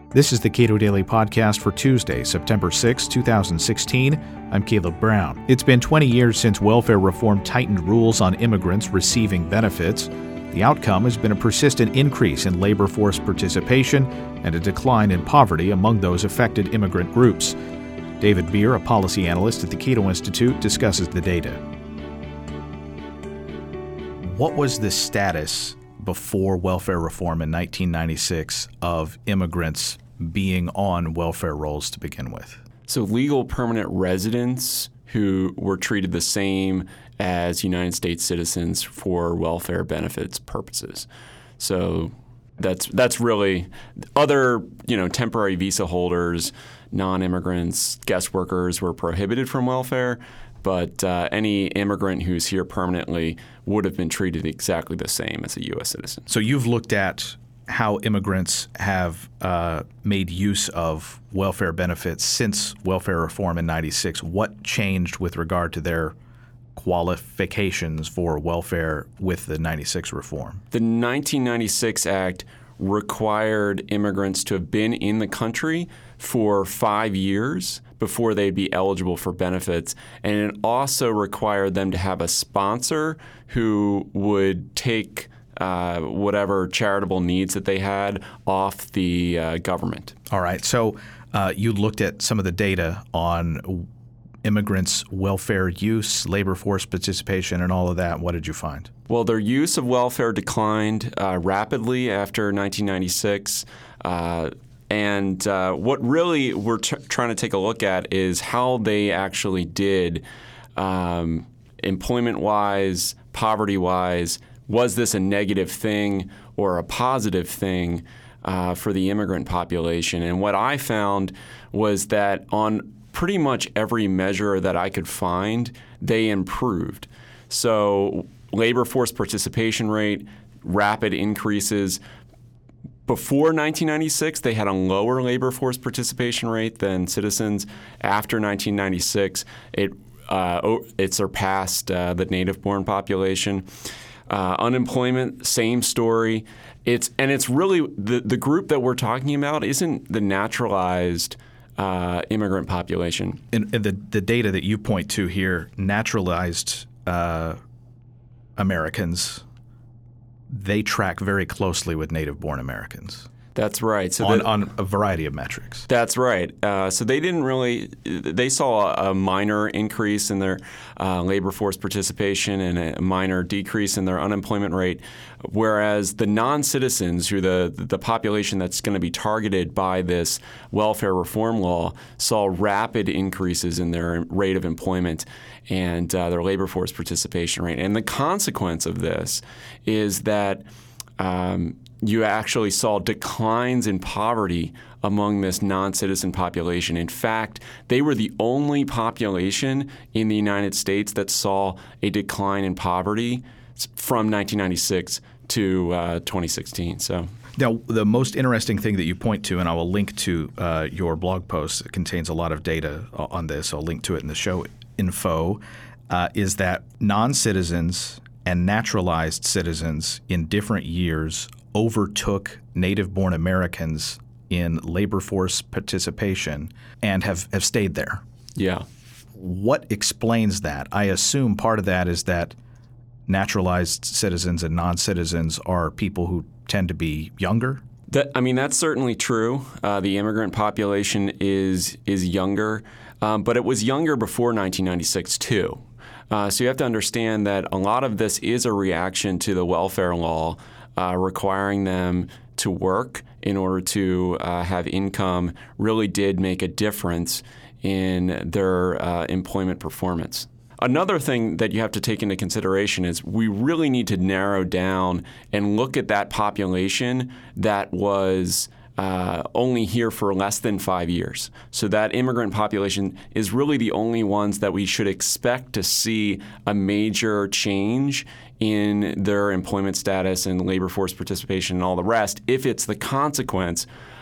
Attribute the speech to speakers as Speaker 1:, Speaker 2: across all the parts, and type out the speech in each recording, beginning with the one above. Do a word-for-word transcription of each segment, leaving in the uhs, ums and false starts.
Speaker 1: This is the Cato Daily Podcast for Tuesday, September sixth, twenty sixteen. I'm Caleb Brown. It's been twenty years since welfare reform tightened rules on immigrants receiving benefits. The outcome has been a persistent increase in labor force participation and a decline in poverty among those affected immigrant groups. David Beer, a policy analyst at the Cato Institute, discusses the data. What was the status before welfare reform in nineteen ninety-six of immigrants being on welfare rolls to begin with?
Speaker 2: So legal permanent residents who were treated the same as United States citizens for welfare benefits purposes. So that's that's really other, you know, temporary visa holders, non-immigrants, guest workers were prohibited from welfare. But uh, any immigrant who's here permanently would have been treated exactly the same as a U S citizen.
Speaker 1: So you've looked at how immigrants have uh, made use of welfare benefits since welfare reform in ninety-six. What changed with regard to their qualifications for welfare with the ninety-six reform?
Speaker 2: The nineteen ninety-six Act required immigrants to have been in the country for five years before they'd be eligible for benefits. And it also required them to have a sponsor who would take uh, whatever charitable needs that they had off the uh, government.
Speaker 1: All right. So uh, you looked at some of the data on immigrants' welfare use, labor force participation, and all of that. What did you find?
Speaker 2: Well, their use of welfare declined uh, rapidly after nineteen ninety-six. Uh, and uh, what really we're t- trying to take a look at is how they actually did um, employment-wise, poverty-wise. Was this a negative thing or a positive thing uh, for the immigrant population? And what I found was that on pretty much every measure that I could find, they improved. So labor force participation rate, rapid increases. Before nineteen ninety-six, they had a lower labor force participation rate than citizens. After nineteen ninety-six, it uh, it surpassed uh, the native-born population. Uh, unemployment, same story. It's and it's really the the group that we're talking about isn't the naturalized Uh, immigrant population.
Speaker 1: And, and the, the data that you point to here, naturalized uh, Americans, they track very closely with native-born Americans.
Speaker 2: That's right. So
Speaker 1: on,
Speaker 2: that,
Speaker 1: on a variety of metrics.
Speaker 2: That's right. Uh, so they didn't really – they saw a, a minor increase in their uh, labor force participation and a minor decrease in their unemployment rate, whereas the non-citizens, who the the population that's going to be targeted by this welfare reform law, saw rapid increases in their rate of employment and uh, their labor force participation rate. And the consequence of this is that um, – you actually saw declines in poverty among this non-citizen population. In fact, they were the only population in the United States that saw a decline in poverty from nineteen ninety-six to uh, twenty sixteen. So.
Speaker 1: Now, the most interesting thing that you point to, and I will link to uh, your blog post that contains a lot of data on this, I'll link to it in the show info, uh, is that non-citizens and naturalized citizens in different years overtook native-born Americans in labor force participation and have, have stayed there.
Speaker 2: Yeah.
Speaker 1: What explains that? I assume part of that is that naturalized citizens and non-citizens are people who tend to be younger.
Speaker 2: That, I mean, that's certainly true. Uh, the immigrant population is is younger, um, but it was younger before nineteen ninety-six too. Uh, so you have to understand that a lot of this is a reaction to the welfare law Uh, requiring them to work in order to uh, have income really did make a difference in their uh, employment performance. Another thing that you have to take into consideration is we really need to narrow down and look at that population that was uh, only here for less than five years. So that immigrant population is really the only ones that we should expect to see a major change in their employment status and labor force participation and all the rest if it's the consequence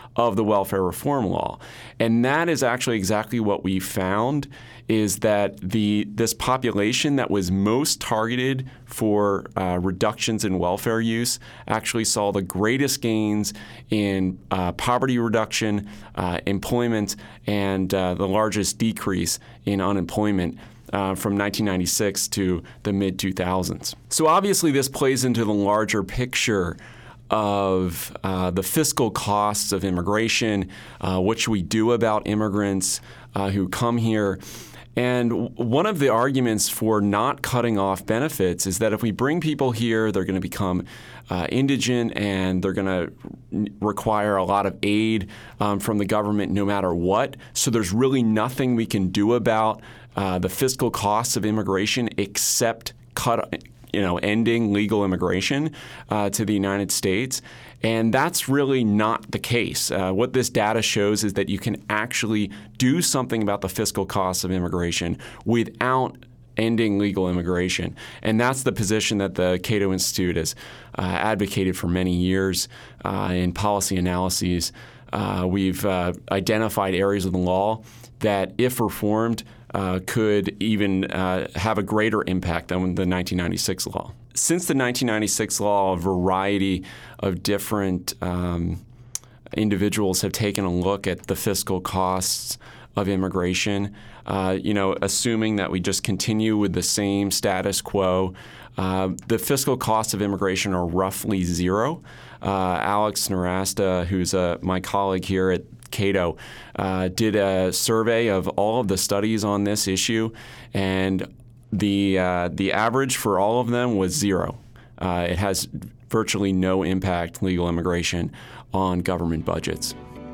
Speaker 2: of the welfare reform law. And that is actually exactly what we found, is that the this population that was most targeted for uh, reductions in welfare use actually saw the greatest gains in uh, poverty reduction, uh, employment, and uh, the largest decrease in unemployment Uh, from nineteen ninety-six to the mid two thousands. So obviously this plays into the larger picture of uh, the fiscal costs of immigration, uh, what should we do about immigrants uh, who come here. And one of the arguments for not cutting off benefits is that if we bring people here, they're going to become uh, indigent and they're going to require a lot of aid um, from the government no matter what. So there's really nothing we can do about uh, the fiscal costs of immigration except cut, you know, ending legal immigration uh, to the United States. And that's really not the case. Uh, what this data shows is that you can actually do something about the fiscal costs of immigration without ending legal immigration. And that's the position that the Cato Institute has uh, advocated for many years uh, in policy analyses. Uh, we've uh, identified areas of the law that, if reformed, uh, could even uh, have a greater impact than the nineteen ninety-six law. Since the nineteen ninety-six law, a variety of different um, individuals have taken a look at the fiscal costs of immigration. Uh, you know, assuming that we just continue with the same status quo, uh, the fiscal costs of immigration are roughly zero. Uh, Alex Nowrasteh, who's uh, my colleague here at Cato, uh, did a survey of all of the studies on this issue, and the uh, the average for all of them was zero. Uh, it has virtually no impact, legal immigration, on government budgets.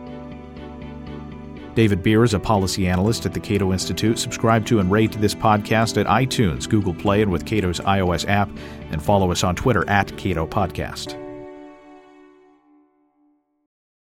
Speaker 1: David Bier is a policy analyst at the Cato Institute. Subscribe to and rate this podcast at iTunes, Google Play, and with Cato's iOS app, and follow us on Twitter at Cato Podcast.